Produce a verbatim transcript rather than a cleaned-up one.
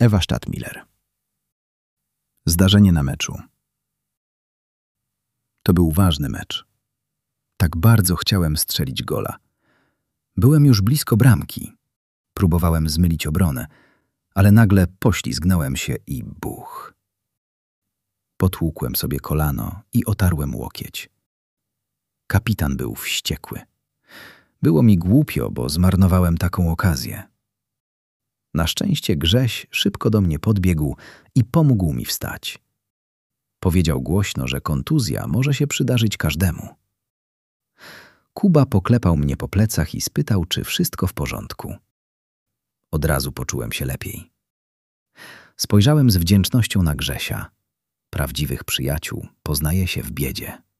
Ewa Stadtmiller. Zdarzenie na meczu. To był ważny mecz. Tak bardzo chciałem strzelić gola. Byłem już blisko bramki. Próbowałem zmylić obronę, ale nagle poślizgnąłem się i buch. Potłukłem sobie kolano i otarłem łokieć. Kapitan był wściekły. Było mi głupio, bo zmarnowałem taką okazję. Na szczęście Grześ szybko do mnie podbiegł i pomógł mi wstać. Powiedział głośno, że kontuzja może się przydarzyć każdemu. Kuba poklepał mnie po plecach i spytał, czy wszystko w porządku. Od razu poczułem się lepiej. Spojrzałem z wdzięcznością na Grzesia. Prawdziwych przyjaciół poznaje się w biedzie.